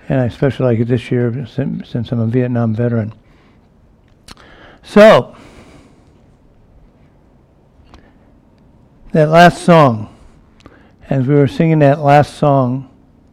And I especially like it this year since I'm a Vietnam veteran. So, that last song, as we were singing that last song,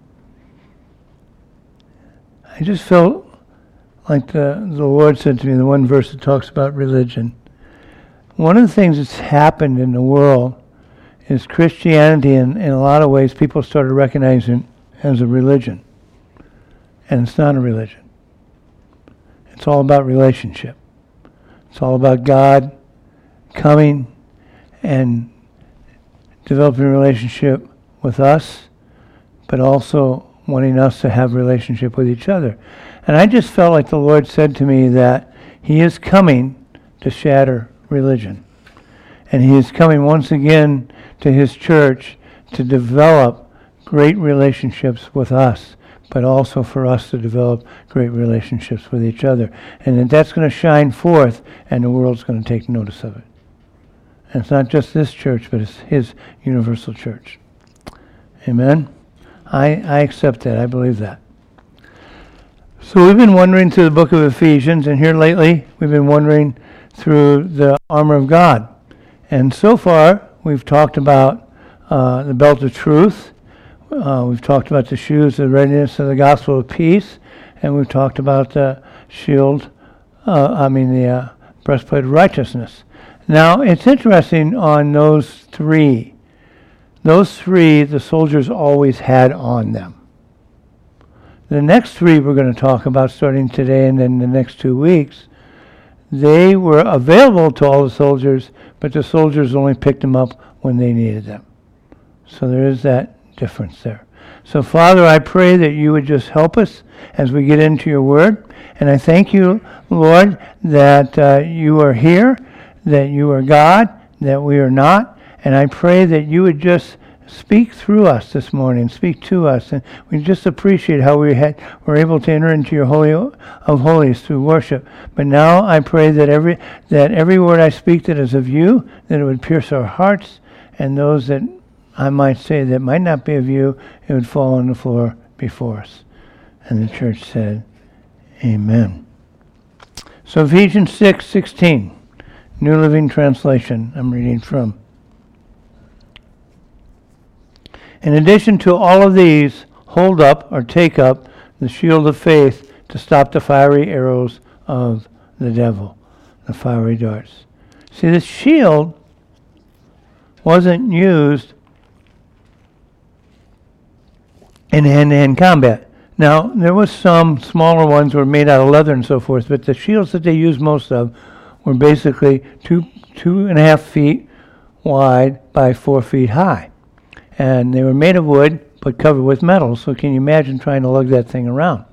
I just felt like the Lord said to me, the one verse that talks about religion. One of the things that's happened in the world is Christianity, in a lot of ways, people started recognizing as a religion. And it's not a religion. It's all about relationship. It's all about God coming and developing a relationship with us, but also wanting us to have a relationship with each other. And I just felt like the Lord said to me that He is coming to shatter religion. And He is coming once again to His church to develop great relationships with us, but also for us to develop great relationships with each other. And that's going to shine forth, and the world's going to take notice of it. And it's not just this church, but it's His universal church. Amen? I accept that. I believe that. So we've been wandering through the book of Ephesians, and here lately we've been wandering through the armor of God. And so far we've talked about the belt of truth. We've talked about the shoes of readiness of the gospel of peace, and we've talked about the the breastplate of righteousness. Now, it's interesting on those three. Those three, the soldiers always had on them. The next three we're going to talk about starting today and then the next 2 weeks, they were available to all the soldiers, but the soldiers only picked them up when they needed them. So there is that difference there. So, Father, I pray that you would just help us as we get into your word. And I thank you, Lord, that you are here, that you are God, that we are not. And I pray that you would just speak through us this morning, speak to us. And we just appreciate how were able to enter into your Holy of Holies through worship. But now I pray that every word I speak that is of you, that it would pierce our hearts, and those that I might say that might not be of you, it would fall on the floor before us. And the church said, Amen. So Ephesians 6:16, New Living Translation, I'm reading from. In addition to all of these, hold up or take up the shield of faith to stop the fiery arrows of the devil, the fiery darts. See, the shield wasn't used in hand-to-hand combat. Now, there was some smaller ones that were made out of leather and so forth, but the shields that they used most of were basically 2.5 feet wide by 4 feet high. And they were made of wood, but covered with metal. So can you imagine trying to lug that thing around?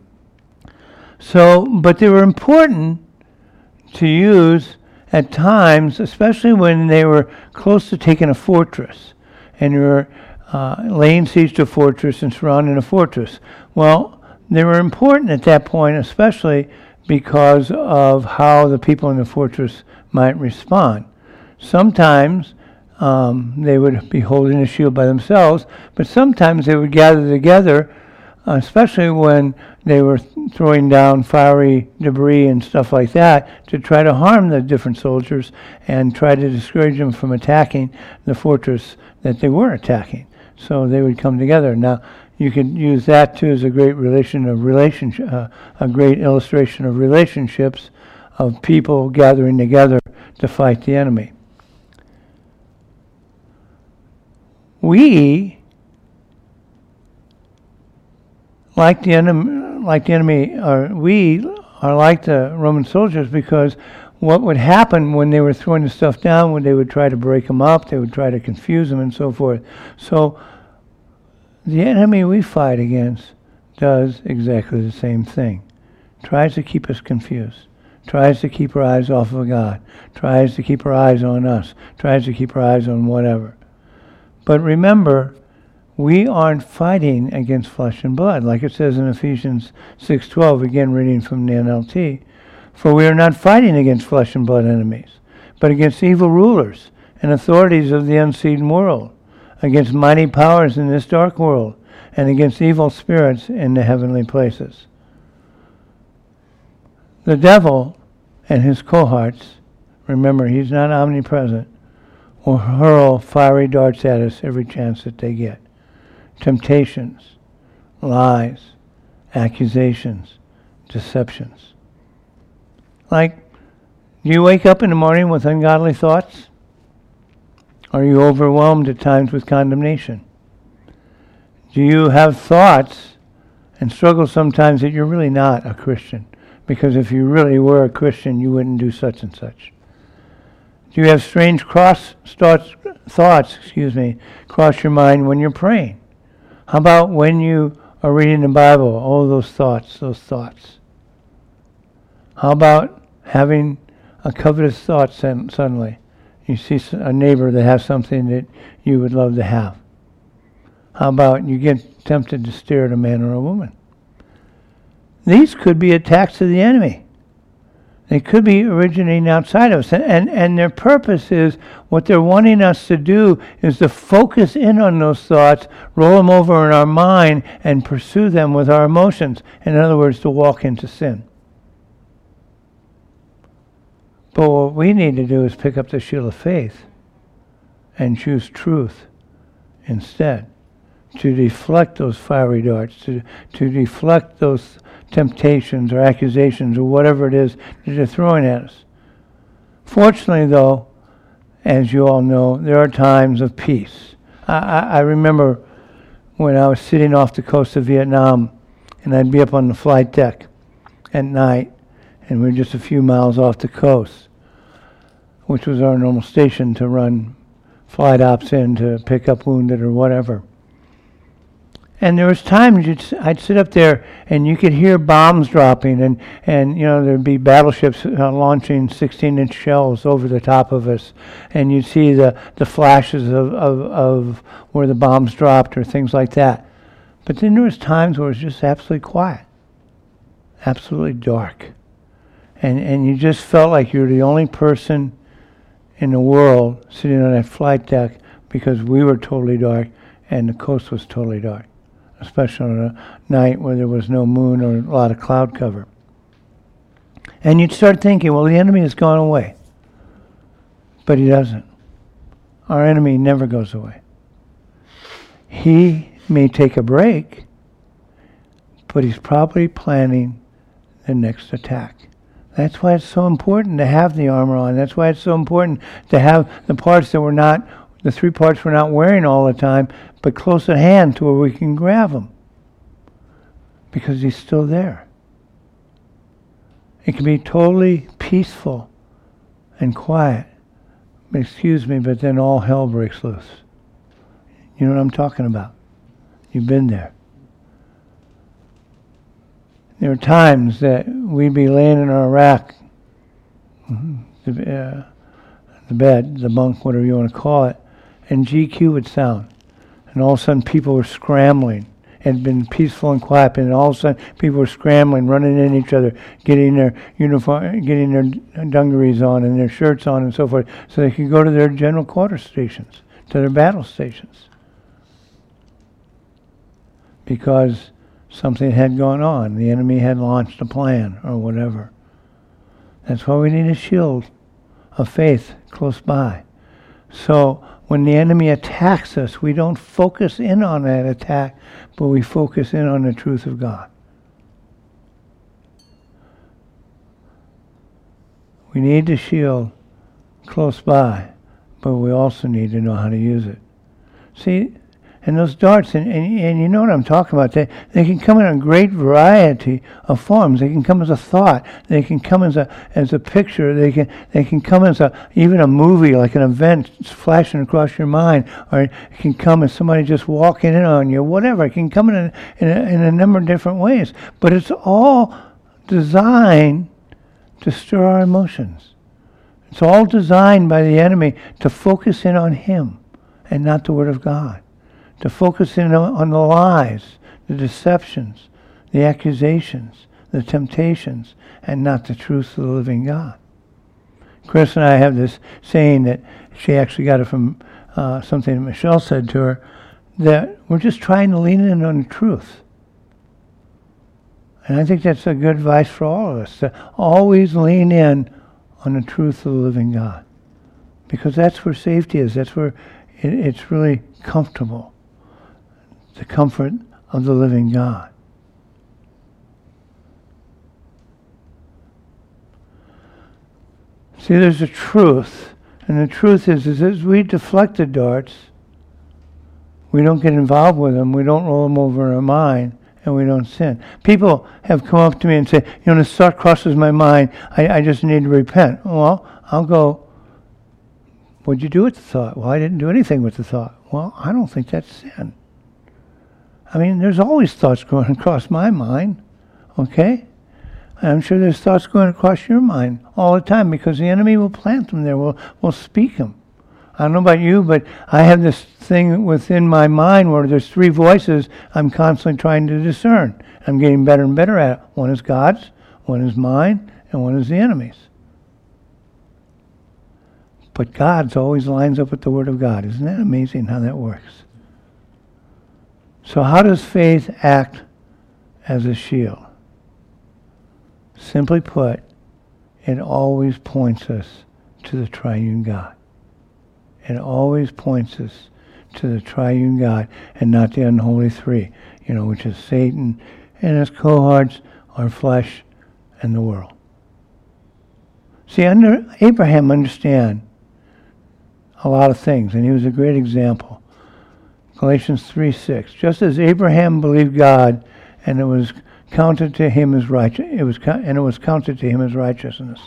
So, but they were important to use at times, especially when they were close to taking a fortress. And you were laying siege to a fortress and surrounding a fortress. Well, they were important at that point, especially because of how the people in the fortress might respond. Sometimes they would be holding a shield by themselves, but sometimes they would gather together, especially when they were throwing down fiery debris and stuff like that, to try to harm the different soldiers and try to discourage them from attacking the fortress that they were attacking. So they would come together. Now, you could use that too as a great a great illustration of relationships, of people gathering together to fight the enemy. We, like the enemy, we are like the Roman soldiers, because what would happen when they were throwing the stuff down, when they would try to break them up, they would try to confuse them and so forth. So the enemy we fight against does exactly the same thing. Tries to keep us confused. Tries to keep our eyes off of God. Tries to keep our eyes on us. Tries to keep our eyes on whatever. But remember, we aren't fighting against flesh and blood, like it says in Ephesians 6:12, again reading from the NLT. For we are not fighting against flesh and blood enemies, but against evil rulers and authorities of the unseen world, against mighty powers in this dark world, and against evil spirits in the heavenly places. The devil and his cohorts, remember, he's not omnipresent, will hurl fiery darts at us every chance that they get. Temptations, lies, accusations, deceptions. Like, do you wake up in the morning with ungodly thoughts? Are you overwhelmed at times with condemnation? Do you have thoughts and struggle sometimes that you're really not a Christian? Because if you really were a Christian, you wouldn't do such and such. Do you have strange thoughts cross your mind when you're praying? How about when you are reading the Bible? Oh, those thoughts. How about having a covetous thought suddenly? You see a neighbor that has something that you would love to have. How about you get tempted to stare at a man or a woman? These could be attacks of the enemy. They could be originating outside of us. And their purpose is, what they're wanting us to do is to focus in on those thoughts, roll them over in our mind, and pursue them with our emotions. In other words, to walk into sin. But what we need to do is pick up the shield of faith and choose truth instead. To deflect those fiery darts, to deflect those temptations or accusations or whatever it is that they're throwing at us. Fortunately, though, as you all know, there are times of peace. I remember when I was sitting off the coast of Vietnam, and I'd be up on the flight deck at night, and we were just a few miles off the coast, which was our normal station to run flight ops in to pick up wounded or whatever. And there was times I'd sit up there and you could hear bombs dropping, and there'd be battleships launching 16-inch shells over the top of us, and you'd see the flashes of where the bombs dropped or things like that. But then there was times where it was just absolutely quiet, absolutely dark, and you just felt like you were the only person in the world sitting on that flight deck, because we were totally dark and the coast was totally dark. Especially on a night where there was no moon or a lot of cloud cover. And you'd start thinking, well, the enemy has gone away. But he doesn't. Our enemy never goes away. He may take a break, but he's probably planning the next attack. That's why it's so important to have the armor on. That's why it's so important to have the parts that the 3 parts we're not wearing all the time, but close at hand to where we can grab them. Because he's still there. It can be totally peaceful and quiet. Excuse me, but then all hell breaks loose. You know what I'm talking about? You've been there. There are times that we'd be laying in our rack, the bed, the bunk, whatever you want to call it, and GQ would sound. And all of a sudden people were scrambling. It had been peaceful and quiet, and all of a sudden people were scrambling, running in each other, getting their uniform, getting their dungarees on and their shirts on and so forth, so they could go to their general quarter stations, to their battle stations. Because something had gone on. The enemy had launched a plan or whatever. That's why we need a shield of faith close by. So when the enemy attacks us, we don't focus in on that attack, but we focus in on the truth of God. We need the shield close by, but we also need to know how to use it. See, and those darts, and you know what I'm talking about, they can come in a great variety of forms. They can come as a thought. They can come as a picture. They can come as even a movie, like an event flashing across your mind, or it can come as somebody just walking in on you, whatever. It can come in a number of different ways. But it's all designed to stir our emotions. It's all designed by the enemy to focus in on him and not the Word of God. To focus in on the lies, the deceptions, the accusations, the temptations, and not the truth of the living God. Chris and I have this saying that she actually got it from something that Michelle said to her, that we're just trying to lean in on the truth. And I think that's a good advice for all of us, to always lean in on the truth of the living God. Because that's where safety is. That's where it's really comfortable. The comfort of the living God. See, there's a truth. And the truth is as we deflect the darts, we don't get involved with them. We don't roll them over in our mind. And we don't sin. People have come up to me and say, this thought crosses my mind. I just need to repent. Well, I'll go, what'd you do with the thought? Well, I didn't do anything with the thought. Well, I don't think that's sin. I mean, there's always thoughts going across my mind. Okay? And I'm sure there's thoughts going across your mind all the time because the enemy will plant them there. We'll speak them. I don't know about you, but I have this thing within my mind where there's three voices I'm constantly trying to discern. I'm getting better and better at it. One is God's, one is mine, and one is the enemy's. But God's always lines up with the Word of God. Isn't that amazing how that works? So how does faith act as a shield? Simply put, it always points us to the triune God. It always points us to the triune God and not the unholy three, which is Satan and his cohorts, our flesh, and the world. See, Abraham understood a lot of things, and he was a great example. Galatians 3:6. Just as Abraham believed God, and it was counted to him as it was counted to him as righteousness.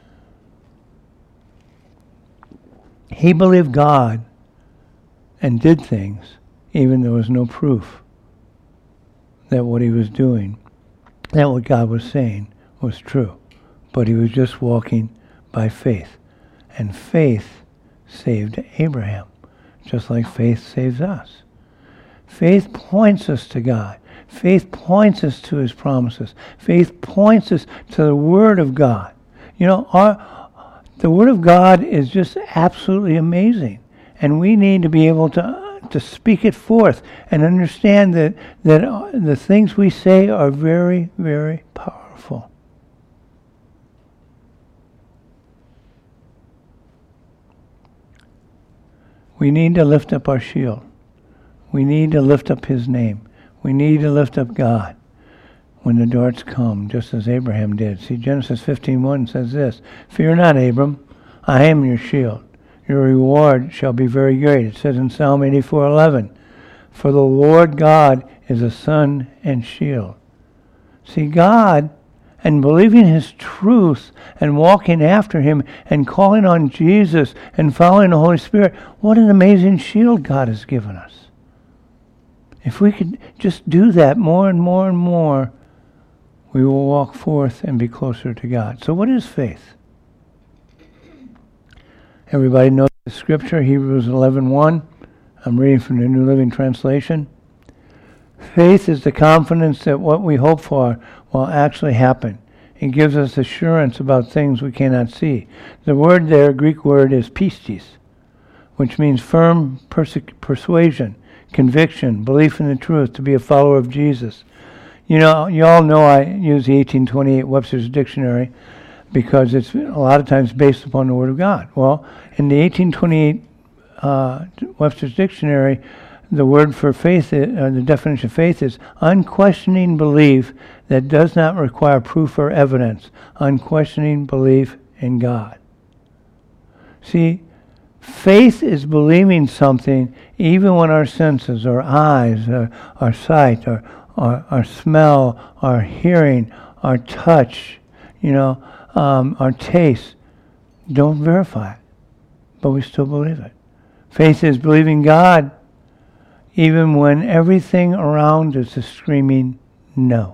He believed God and did things even though there was no proof that what he was doing, that what God was saying was true. But he was just walking by faith. And faith saved Abraham, just like faith saves us. Faith points us to God. Faith points us to his promises. Faith points us to the Word of God. The Word of God is just absolutely amazing. And we need to be able to speak it forth and understand that the things we say are very, very powerful. We need to lift up our shield. We need to lift up his name. We need to lift up God when the darts come, just as Abraham did. See, Genesis 15:1 says this, "Fear not, Abram, I am your shield. Your reward shall be very great." It says in Psalm 84:11, "For the Lord God is a sun and shield." See, God, and believing his truth and walking after him and calling on Jesus and following the Holy Spirit, what an amazing shield God has given us. If we could just do that more and more and more, we will walk forth and be closer to God. So what is faith? Everybody knows the scripture, Hebrews 11:1. I'm reading from the New Living Translation. Faith is the confidence that what we hope for will actually happen. It gives us assurance about things we cannot see. The word there, Greek word, is pistis, which means firm persuasion, conviction, belief in the truth, to be a follower of Jesus. You all know I use the 1828 Webster's Dictionary because it's a lot of times based upon the Word of God. Well, in the 1828 Webster's Dictionary, the word for faith, the definition of faith is unquestioning belief that does not require proof or evidence. Unquestioning belief in God. See, faith is believing something even when our senses, our eyes, our sight, our smell, our hearing, our touch, our taste don't verify it, but we still believe it. Faith is believing God even when everything around us is screaming no.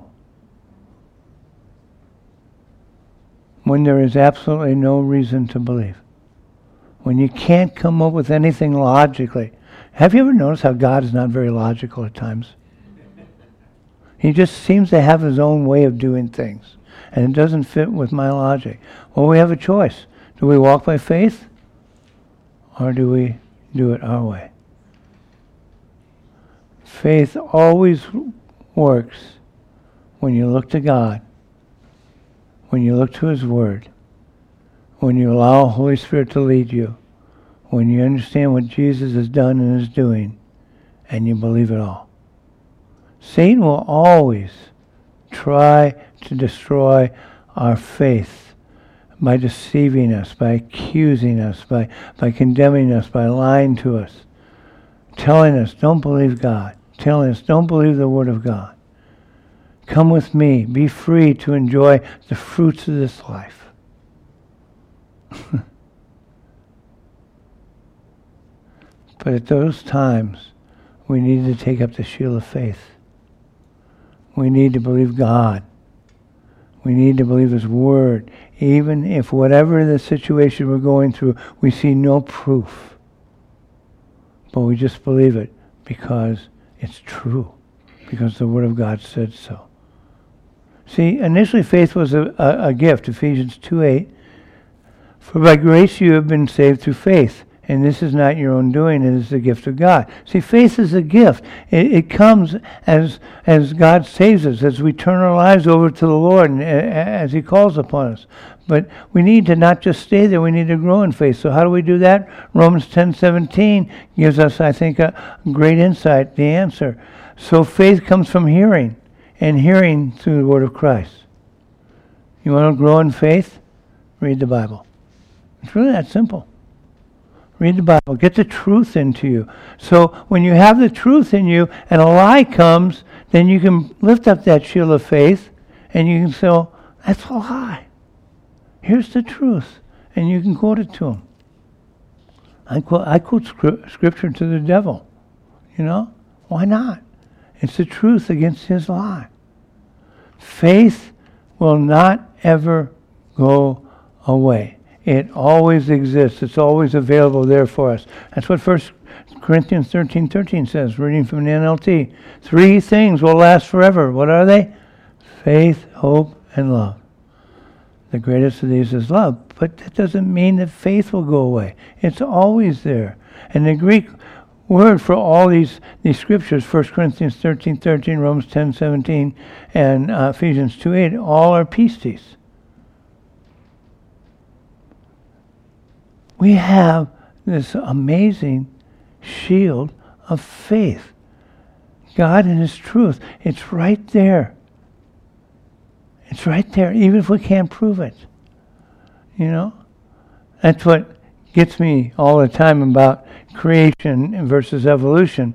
When there is absolutely no reason to believe. When you can't come up with anything logically. Have you ever noticed how God is not very logical at times? He just seems to have his own way of doing things. And it doesn't fit with my logic. Well, we have a choice. Do we walk by faith? Or do we do it our way? Faith always works when you look to God, when you look to His Word, when you allow Holy Spirit to lead you, when you understand what Jesus has done and is doing, and you believe it all. Satan will always try to destroy our faith by deceiving us, by accusing us, by condemning us, by lying to us, telling us, don't believe God, telling us, don't believe the Word of God. Come with me, be free to enjoy the fruits of this life. But at those times, we need to take up the shield of faith. We need to believe God. We need to believe His Word. Even if whatever the situation we're going through, we see no proof. But we just believe it because it's true. Because the Word of God said so. See, initially faith was a gift. Ephesians 2:8. For by grace you have been saved through faith. And this is not your own doing, it is the gift of God. See, faith is a gift. It comes as God saves us, as we turn our lives over to the Lord and as He calls upon us. But we need to not just stay there, we need to grow in faith. So how do we do that? Romans 10:17 gives us, I think, a great insight, the answer. So faith comes from hearing, and hearing through the Word of Christ. You want to grow in faith? Read the Bible. It's really that simple. Read the Bible. Get the truth into you. So when you have the truth in you and a lie comes, then you can lift up that shield of faith and you can say, oh, that's a lie. Here's the truth. And you can quote it to him. I quote scripture to the devil. You know? Why not? It's the truth against his lie. Faith will not ever go away. It always exists. It's always available there for us. That's what 1 Corinthians 13:13 says, reading from the NLT. 3 things will last forever. What are they? Faith, hope, and love. The greatest of these is love. But that doesn't mean that faith will go away. It's always there. And the Greek word for all these scriptures, 1 Corinthians 13:13, Romans 10:17, and Ephesians 2:8, all are pistis. We have this amazing shield of faith. God and His truth. It's right there. It's right there, even if we can't prove it. You know? That's what gets me all the time about creation versus evolution.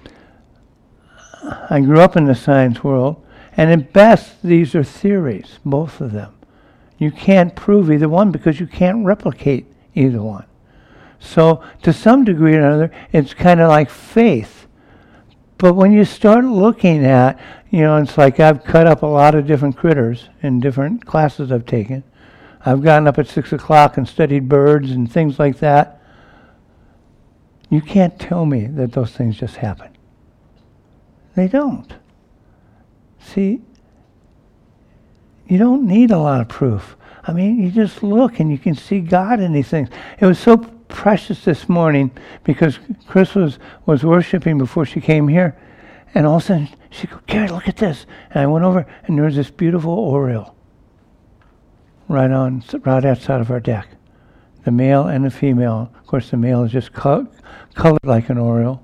I grew up in the science world, and at best, these are theories, both of them. You can't prove either one because you can't replicate either one. So to some degree or another, it's kind of like faith. But when you start looking at, it's like I've cut up a lot of different critters in different classes I've taken. I've gotten up at 6 o'clock and studied birds and things like that. You can't tell me that those things just happen. They don't. See, you don't need a lot of proof. I mean, you just look and you can see God in these things. It was so precious this morning because Chris was worshiping before she came here. And all of a sudden, she goes, Gary, look at this. And I went over and there was this beautiful oriole right outside of our deck. The male and the female. Of course, the male is just colored like an oriole.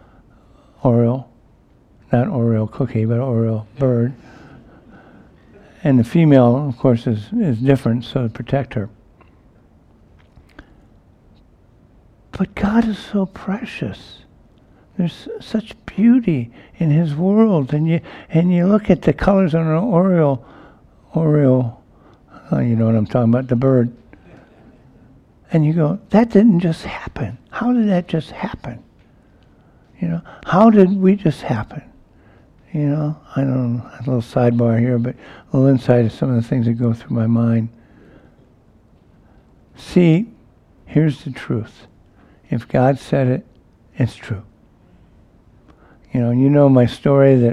Not Oreo cookie, but Oreo bird. And the female, of course, is different, so to protect her. But God is so precious. There's such beauty in His world, and you look at the colors on an Oreo, you know what I'm talking about, the bird. And you go, that didn't just happen. How did that just happen? How did we just happen? I don't know, a little sidebar here, but a little insight of some of the things that go through my mind. See, here's the truth. If God said it, it's true. My story that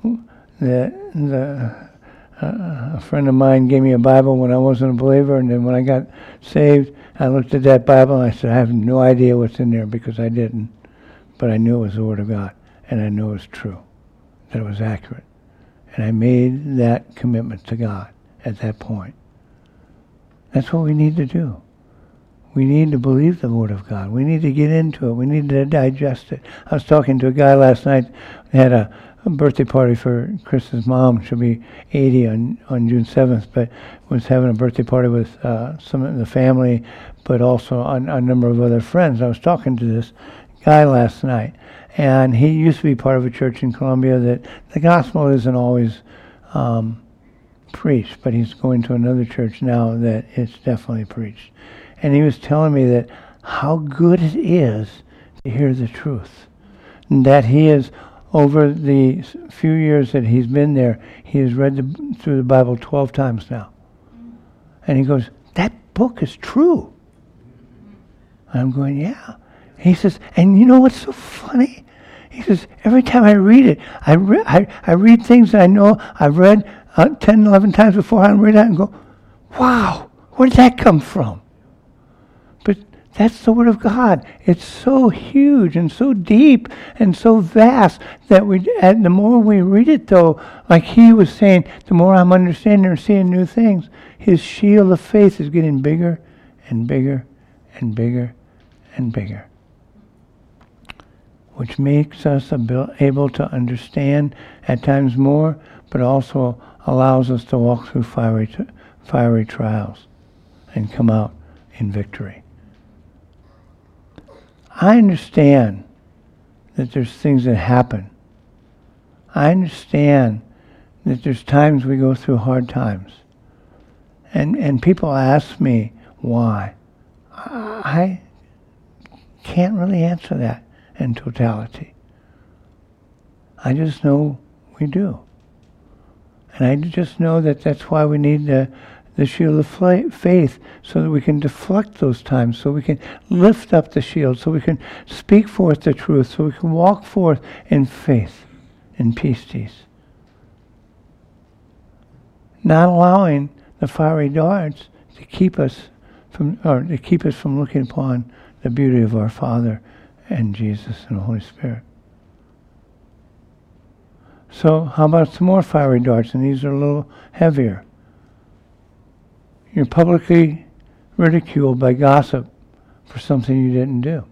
a friend of mine gave me a Bible when I wasn't a believer, and then when I got saved, I looked at that Bible and I said, I have no idea what's in there because I didn't, but I knew it was the Word of God. and I know it's true, that it was accurate. And I made that commitment to God at that point. That's what we need to do. We need to believe the Word of God. We need to get into it. We need to digest it. I was talking to a guy last night who had a birthday party for Chris's mom. She'll be 80 on June 7th, but was having a birthday party with some of the family, but also a number of other friends. I was talking to this guy last night, and he used to be part of a church in Columbia that the gospel isn't always preached, but he's going to another church now that it's definitely preached. And he was telling me that how good it is to hear the truth. And that he has, over the few years that he's been there, he has read through the Bible 12 times now. And he goes, that book is true. And I'm going, yeah. He says, and you know what's so funny? He says, every time I read it, I read things that I know I've read 10, 11 times before. I read that and go, wow, where did that come from? But that's the Word of God. It's so huge and so deep and so vast that the more we read it, though, like he was saying, the more I'm understanding and seeing new things, his shield of faith is getting bigger and bigger and bigger and bigger, which makes us able to understand at times more, but also allows us to walk through fiery trials and come out in victory. I understand that there's things that happen. I understand that there's times we go through hard times. And people ask me why. I can't really answer that in totality. I just know we do. And I just know that that's why we need the shield of faith, so that we can deflect those times, so we can lift up the shield, so we can speak forth the truth, so we can walk forth in faith, in peace. Not allowing the fiery darts to keep us from looking upon the beauty of our Father and Jesus and the Holy Spirit. So how about some more fiery darts? And these are a little heavier. You're publicly ridiculed by gossip for something you didn't do.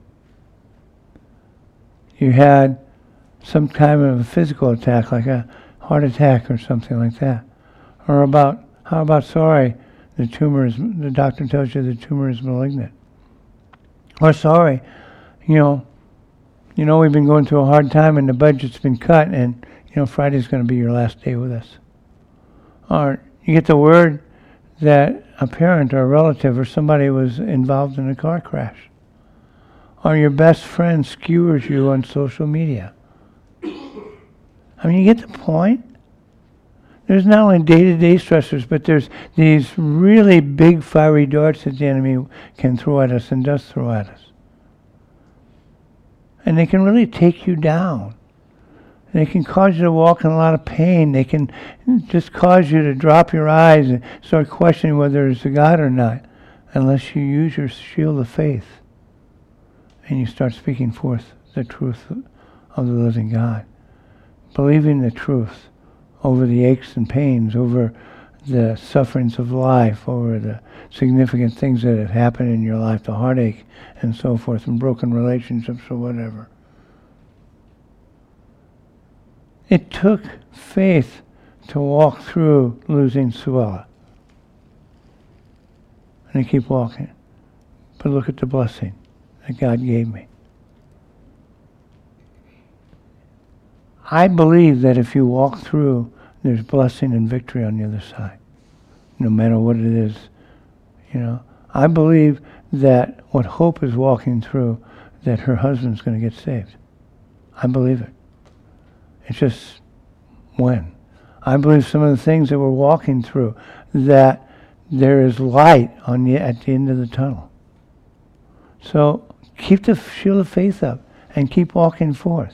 You had some kind of a physical attack, like a heart attack or something like that. Or how about sorry, the doctor tells you the tumor is malignant. Or sorry, you know we've been going through a hard time and the budget's been cut, and Friday's going to be your last day with us. Or you get the word that a parent or a relative or somebody was involved in a car crash. Or your best friend skewers you on social media. I mean, you get the point? There's not only day-to-day stressors, but there's these really big fiery darts that the enemy can throw at us and does throw at us. And they can really take you down. They can cause you to walk in a lot of pain. They can just cause you to drop your eyes and start questioning whether there's a God or not, unless you use your shield of faith and you start speaking forth the truth of the living God. Believing the truth over the aches and pains, over the sufferings of life, over the significant things that have happened in your life, the heartache and so forth, and broken relationships or whatever. It took faith to walk through losing Suella. And I keep walking. But look at the blessing that God gave me. I believe that if you walk through, there's blessing and victory on the other side. No matter what it is. I believe that what Hope is walking through, that her husband's going to get saved. I believe it. It's just when. I believe some of the things that we're walking through, that there is light at the end of the tunnel. So keep the shield of faith up and keep walking forth.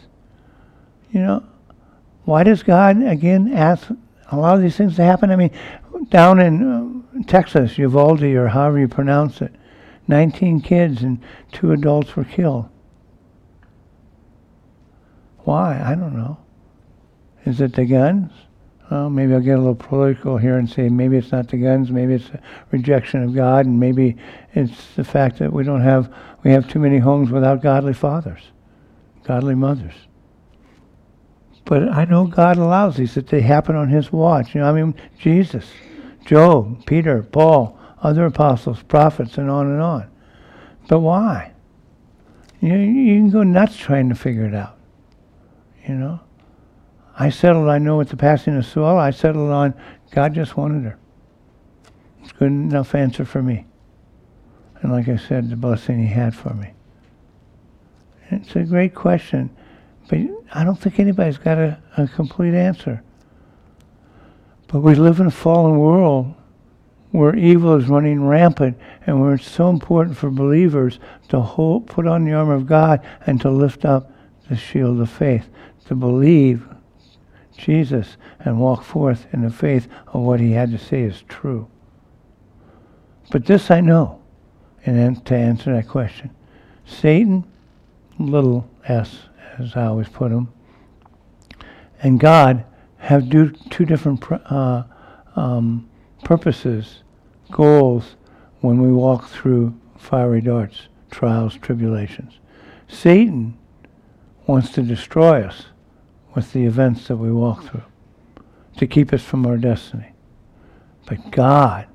Why does God, again, ask a lot of these things to happen? I mean, down in Texas, Uvalde, or however you pronounce it, 19 kids and 2 adults were killed. Why? I don't know. Is it the guns? Well, maybe I'll get a little political here and say maybe it's not the guns, maybe it's a rejection of God, and maybe it's the fact that we have too many homes without godly fathers, godly mothers. But I know God allows these, that they happen on His watch. Jesus, Job, Peter, Paul, other apostles, prophets, and on and on. But why? You can go nuts trying to figure it out. I know with the passing of Saul, I settled on God just wanted her. It's good enough answer for me. And like I said, the blessing He had for me. It's a great question, but I don't think anybody's got a complete answer. But we live in a fallen world where evil is running rampant, and where it's so important for believers to put on the armor of God and to lift up the shield of faith, to believe Jesus and walk forth in the faith of what He had to say is true. But this I know, and then to answer that question, Satan, little s, as I always put him, and God have two different purposes, goals, when we walk through fiery darts, trials, tribulations. Satan wants to destroy us with the events that we walk through, to keep us from our destiny. But God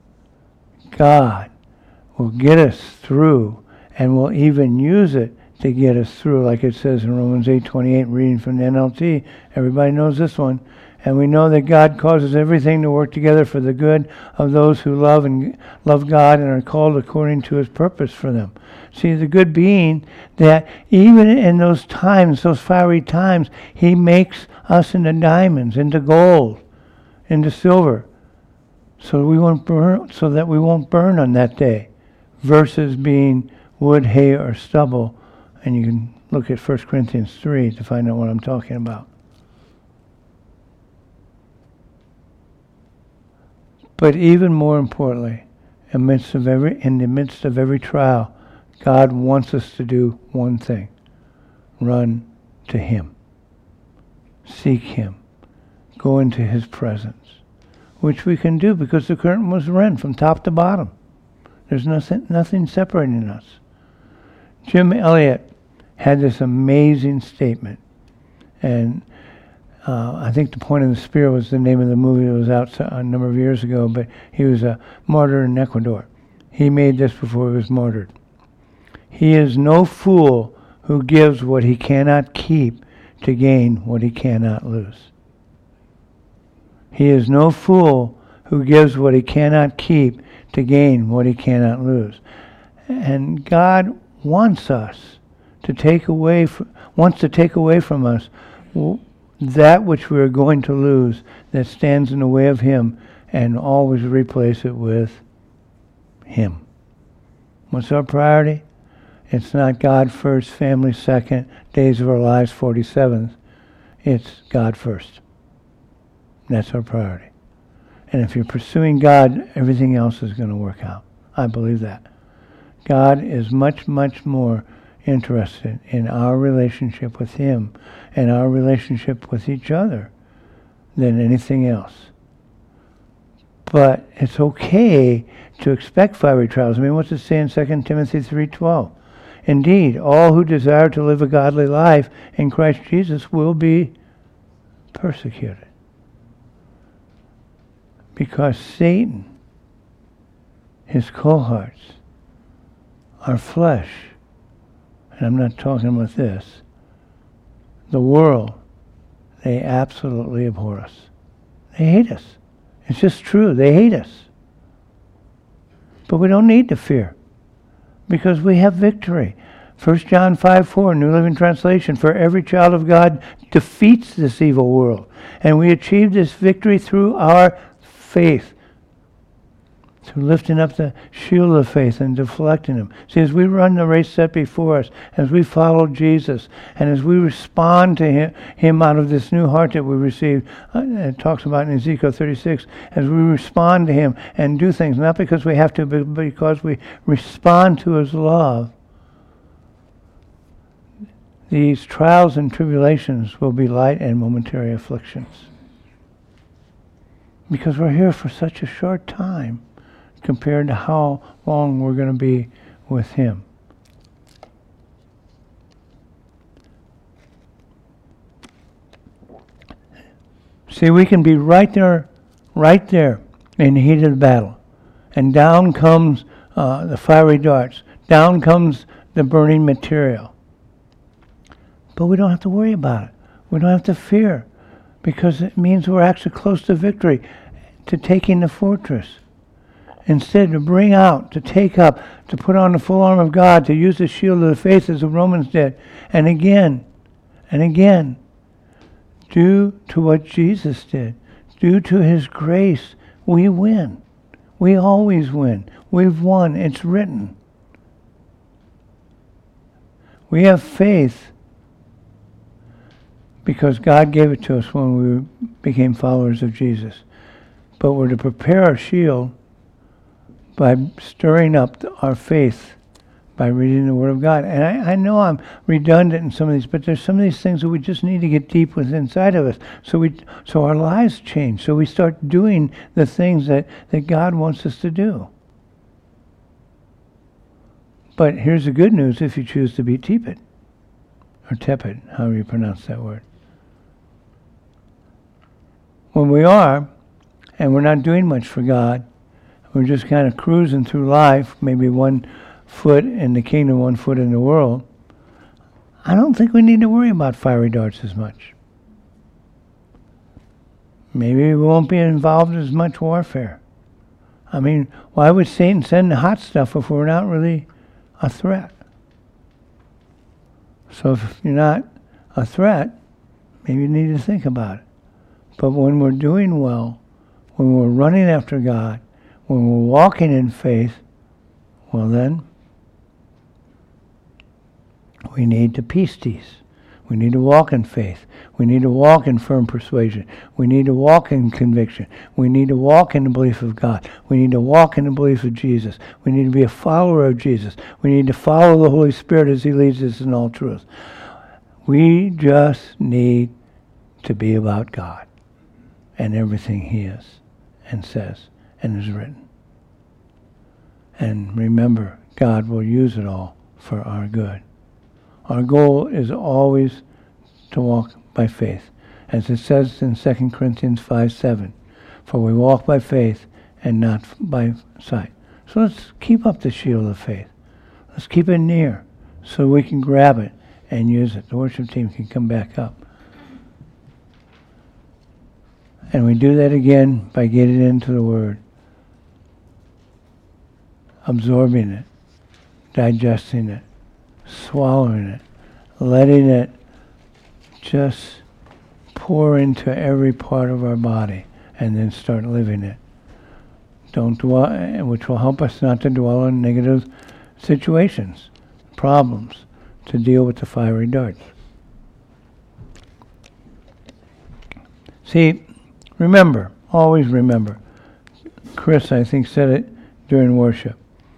will get us through, and will even use it to get us through, like it says in Romans 8:28, reading from the NLT. Everybody knows this one. And we know that God causes everything to work together for the good of those who love God and are called according to His purpose for them. See, the good being that even in those times, those fiery times, He makes us into diamonds, into gold, into silver, so that we won't burn on that day, versus being wood, hay, or stubble. And you can look at 1 Corinthians 3 to find out what I'm talking about. But even more importantly, in the midst of every trial, God wants us to do one thing: run to Him, seek Him, go into His presence, which we can do because the curtain was rent from top to bottom. There's nothing separating us. Jim Elliot had this amazing statement, and I think The Point of the Spear was the name of the movie that was out a number of years ago, but he was a martyr in Ecuador. He made this before he was martyred. He is no fool who gives what he cannot keep to gain what he cannot lose. He is no fool who gives what he cannot keep to gain what he cannot lose. And God wants to take away from us that which we are going to lose, that stands in the way of Him, and always replace it with Him. What's our priority? It's not God first, family second, days of our lives 47th. It's God first. That's our priority. And if you're pursuing God, everything else is going to work out. I believe that. God is much, much more interested in our relationship with Him and our relationship with each other than anything else. But it's okay to expect fiery trials. I mean, what's it say in 2 Timothy 3:12? Indeed, all who desire to live a godly life in Christ Jesus will be persecuted. Because Satan, his cohorts, our flesh, and I'm not talking about this, the world, they absolutely abhor us. They hate us. It's just true. They hate us. But we don't need to fear, because we have victory. 1 John 5:4, New Living Translation, for every child of God defeats this evil world. And we achieve this victory through our faith, through lifting up the shield of faith and deflecting them. See, as we run the race set before us, as we follow Jesus, and as we respond to Him out of this new heart that we received, it talks about in Ezekiel 36, as we respond to Him and do things, not because we have to, but because we respond to His love, these trials and tribulations will be light and momentary afflictions. Because we're here for such a short time compared to how long we're going to be with Him. See, we can be right there in the heat of the battle. And down comes the fiery darts. Down comes the burning material. But we don't have to worry about it. We don't have to fear, because it means we're actually close to victory, to taking the fortress. Instead, to bring out, to take up, to put on the full armor of God, to use the shield of the faith as the Romans did. And again, due to what Jesus did, due to His grace, we win. We always win. We've won. It's written. We have faith because God gave it to us when we became followers of Jesus. But we're to prepare our shield by stirring up our faith by reading the Word of God. And I know I'm redundant in some of these, but there's some of these things that we just need to get deep within inside of us. So our lives change. So we start doing the things that God wants us to do. But here's the good news if you choose to be tepid, or tepid, however you pronounce that word. When we are, and we're not doing much for God, we're just kind of cruising through life, maybe 1 foot in the kingdom, 1 foot in the world, I don't think we need to worry about fiery darts as much. Maybe we won't be involved in as much warfare. I mean, why would Satan send the hot stuff if we're not really a threat? So if you're not a threat, maybe you need to think about it. But when we're doing well, when we're running after God, when we're walking in faith, well then, we need to pistis. We need to walk in faith. We need to walk in firm persuasion. We need to walk in conviction. We need to walk in the belief of God. We need to walk in the belief of Jesus. We need to be a follower of Jesus. We need to follow the Holy Spirit as He leads us in all truth. We just need to be about God and everything He is and says and is written. And remember, God will use it all for our good. Our goal is always to walk by faith. As it says in 2 Corinthians 5:7, for we walk by faith and not by sight. So let's keep up the shield of faith. Let's keep it near so we can grab it and use it. The worship team can come back up. And we do that again by getting into the Word, absorbing it, digesting it, swallowing it, letting it just pour into every part of our body, and then start living it. Don't dwell, which will help us not to dwell on negative situations, problems, to deal with the fiery darts. See, remember, always remember, Chris, I think, said it during worship.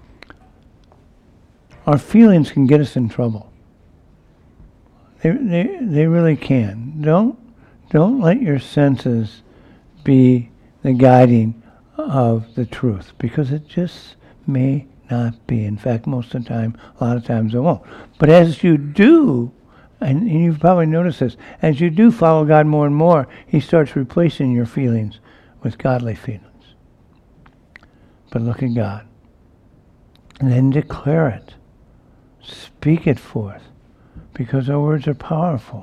Our feelings can get us in trouble. They really can. Don't let your senses be the guiding of the truth, because it just may not be. In fact, most of the time, a lot of times it won't. But as you do, and you've probably noticed this, as you do follow God more and more, He starts replacing your feelings with godly feelings. But look at God. And then declare it. Speak it forth, because our words are powerful.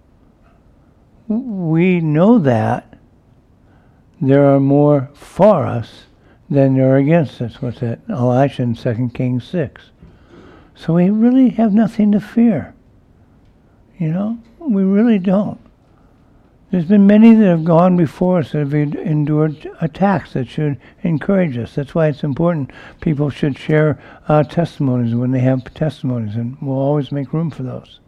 We know that there are more for us than there are against us. What's that? Elisha in 2 Kings 6. So we really have nothing to fear. You know, we really don't. There's been many that have gone before us that have endured attacks that should encourage us. That's why it's important people should share testimonies when they have testimonies, and we'll always make room for those.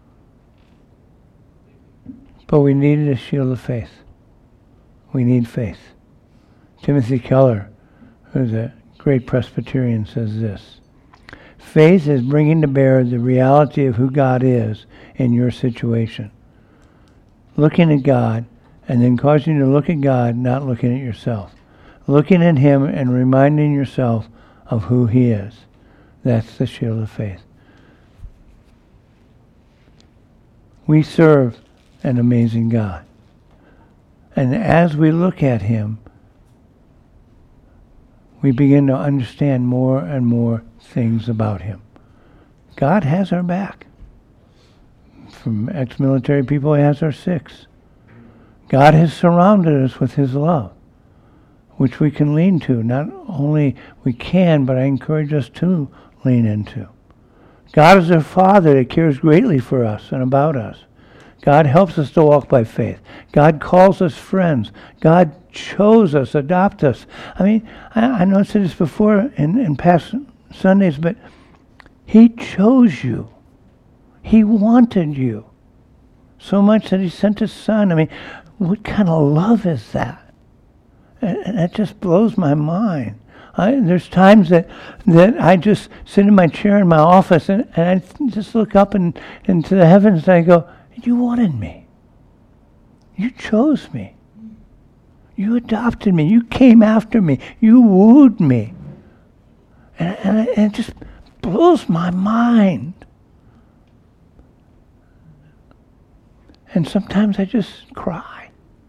But we needed a shield of faith. We need faith. Timothy Keller, who's a great Presbyterian, says this: Faith is bringing to bear the reality of who God is in your situation. Looking at God, and then causing you to look at God, not looking at yourself. Looking at Him and reminding yourself of who He is. That's the shield of faith. We serve an amazing God. And as we look at Him, we begin to understand more and more things about Him. God has our back. From ex-military people, He has our six. God has surrounded us with His love, which we can lean to. Not only we can, but I encourage us to lean into. God is our Father that cares greatly for us and about us. God helps us to walk by faith. God calls us friends. God chose us, adopt us. I mean, I know I said this before in past Sundays, but He chose you. He wanted you so much that He sent His Son. I mean, what kind of love is that? And that just blows my mind. There's times that I just sit in my chair in my office and I just look up into the heavens and I go, you wanted me. You chose me. You adopted me. You came after me. You wooed me. And it just blows my mind. And sometimes I just cry.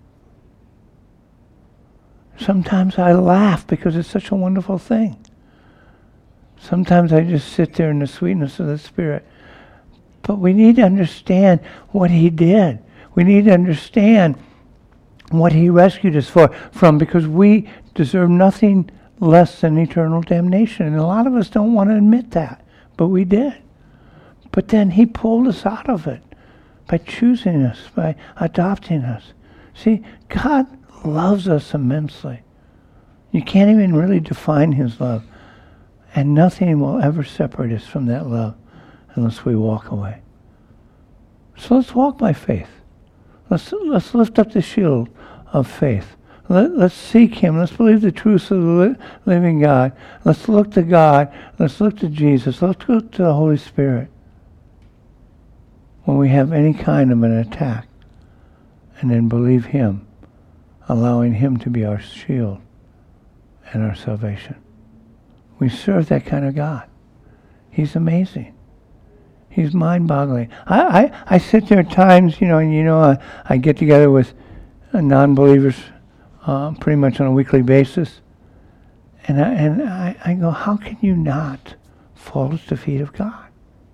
Sometimes I laugh because it's such a wonderful thing. Sometimes I just sit there in the sweetness of the Spirit. But we need to understand what He did. We need to understand what He rescued us from, because we deserve nothing less than eternal damnation. And a lot of us don't want to admit that, but we did. But then He pulled us out of it by choosing us, by adopting us. See, God loves us immensely. You can't even really define His love. And nothing will ever separate us from that love unless we walk away. So let's walk by faith. Let's lift up the shield of faith. Let's seek Him. Let's believe the truths of the living God. Let's look to God. Let's look to Jesus. Let's look to the Holy Spirit when we have any kind of an attack. And then believe Him, allowing Him to be our shield and our salvation. We serve that kind of God. He's amazing. He's mind-boggling. I sit there at times, I get together with non-believers pretty much on a weekly basis, and I go, how can you not fall at the feet of God?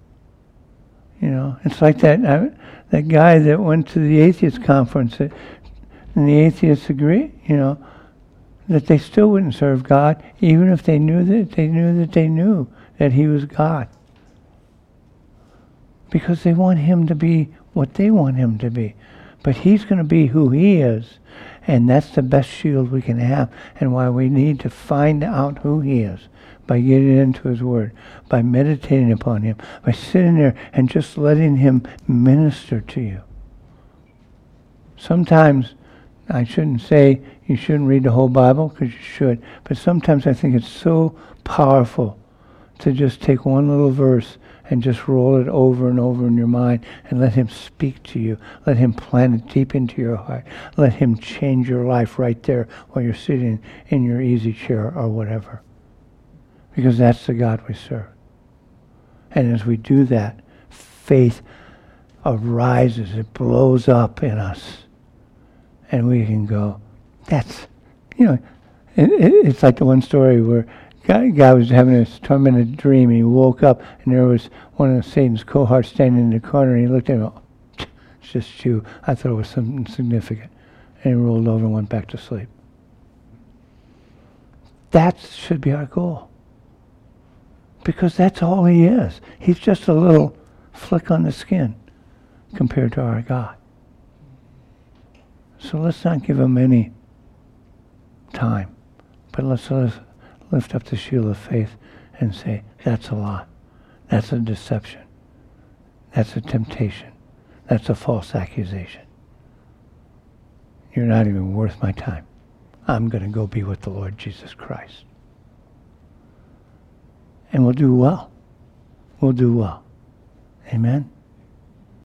It's like that guy that went to the atheist conference, and the atheists agree, that they still wouldn't serve God, even if they knew that He was God. Because they want Him to be what they want Him to be. But He's going to be who He is. And that's the best shield we can have. And why we need to find out who He is. By getting into His Word. By meditating upon Him. By sitting there and just letting Him minister to you. Sometimes, I shouldn't say you shouldn't read the whole Bible, because you should. But sometimes I think it's so powerful to just take one little verse and just roll it over and over in your mind and let Him speak to you. Let Him plant it deep into your heart. Let Him change your life right there while you're sitting in your easy chair or whatever. Because that's the God we serve. And as we do that, faith arises. It blows up in us. And we can go, that's, it's like the one story where guy was having this tormented dream, and he woke up, and there was one of Satan's cohorts standing in the corner, and he looked at him, it's just you. I thought it was something significant. And he rolled over and went back to sleep. That should be our goal. Because that's all He is. He's just a little flick on the skin compared to our God. So let's not give Him any time, but let's lift up the shield of faith and say, that's a lie. That's a deception. That's a temptation. That's a false accusation. You're not even worth my time. I'm going to go be with the Lord Jesus Christ. And we'll do well. we'll do well. Amen.